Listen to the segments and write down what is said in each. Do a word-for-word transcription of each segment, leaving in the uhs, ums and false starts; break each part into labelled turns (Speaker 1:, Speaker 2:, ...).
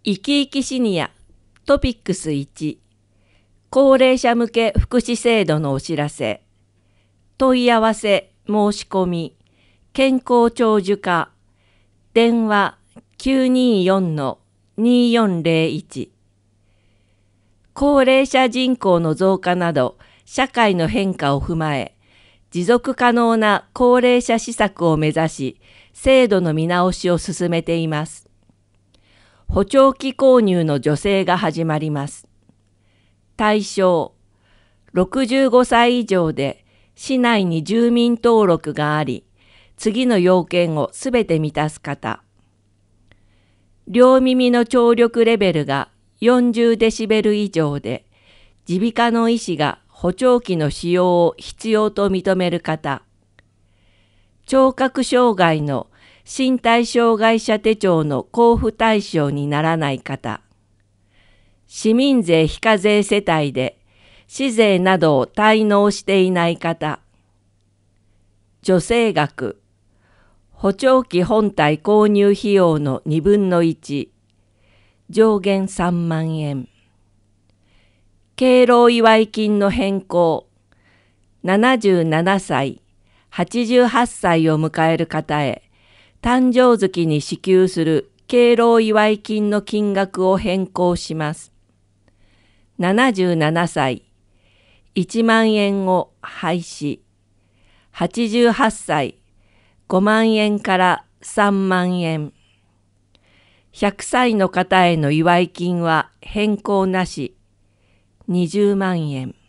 Speaker 1: 生き生きシニアトピックスいち、高齢者向け福祉制度のお知らせ。問い合わせ申し込み健康長寿課電話 きゅうにーよんのにーよんぜろいち。高齢者人口の増加など社会の変化を踏まえ、持続可能な高齢者施策を目指し、制度の見直しを進めています。補聴器購入の助成が始まります。対象、ろくじゅうごさい以上で市内に住民登録があり、次の要件をすべて満たす方。両耳の聴力レベルがよんじゅうデシベル以上で、耳鼻科の医師が補聴器の使用を必要と認める方。聴覚障害の身体障害者手帳の交付対象にならない方。市民税非課税世帯で市税などを滞納していない方。助成額。補聴器本体購入費用のにぶんのいち。上限さんまんえん。敬老祝金の変更。ななじゅうななさい、はちじゅうはっさいを迎える方へ、誕生月に支給する敬老祝金の金額を変更します。ななじゅうななさい、いちまんえんを廃止。はちじゅうはっさい、ごまんえんからさんまんえん。ひゃくさいの方への祝金は変更なし、にじゅうまんえん。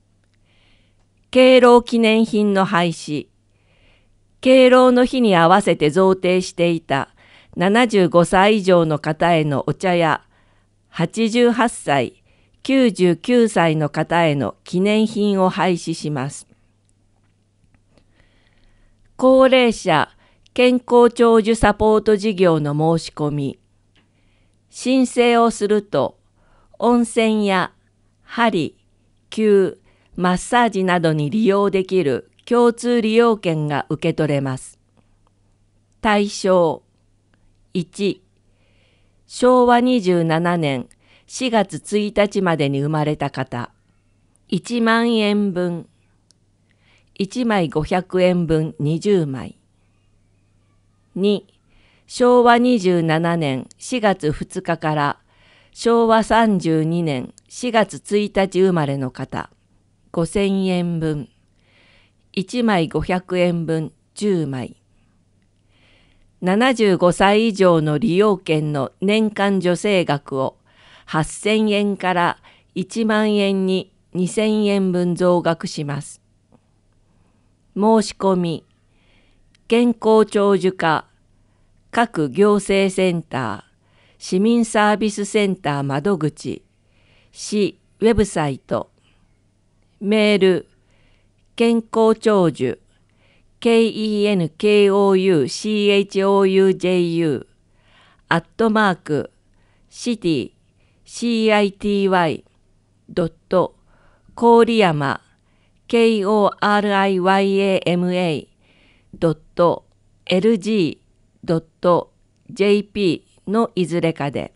Speaker 1: 敬老記念品の廃止。敬老の日に合わせて贈呈していたななじゅうごさい以上の方へのお茶や、はちじゅうはっさい、きゅうじゅうきゅうさいの方への記念品を廃止します。高齢者健康長寿サポート事業の申し込み。申請をすると、温泉や鍼、灸、マッサージなどに利用できる共通利用券が受け取れます。対象いち、しょうわにじゅうななねんしがつついたちまでに生まれた方、いちまんえんぶん、いちまいごひゃくえんぶんにじゅうまい。に、しょうわにじゅうななねんしがつふつかからしょうわさんじゅうにねんしがつついたち生まれの方、ごせんえんぶん、いちまいごひゃくえんぶんじゅうまい。ななじゅうごさい以上の利用券の年間助成額をはっせんえんからいちまんえんににせんえんぶん増額します。申し込み、健康長寿課、各行政センター、市民サービスセンター窓口、市ウェブサイト、メール、健康長寿、ケーイーエヌケーオーユーシーエイチオーユージェーユー、アットマーク、シティ、シーアイティーワイ、ドット、郡山、ケーオーアールアイワイエーエムエー、ドット、エルジー、ドット、ジェーピー のいずれかで、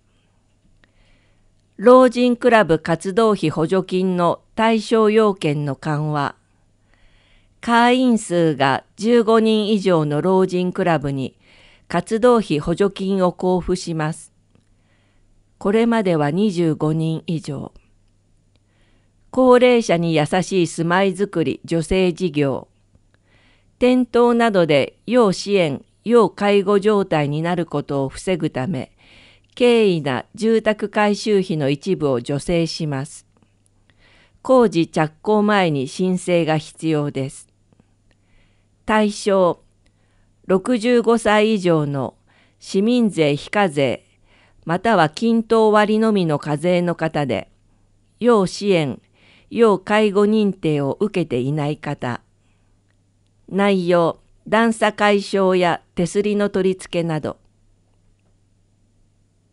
Speaker 1: 老人クラブ活動費補助金の対象要件の緩和。会員数がじゅうごにん以上の老人クラブに活動費補助金を交付します。これまではにじゅうごにん以上。高齢者に優しい住まいづくり助成事業。転倒などで要支援・要介護状態になることを防ぐため、経緯な住宅改修費の一部を助成します。工事着工前に申請が必要です。対象、ろくじゅうごさい以上の市民税非課税、または均等割のみの課税の方で、要支援・要介護認定を受けていない方。内容、段差解消や手すりの取り付けなど。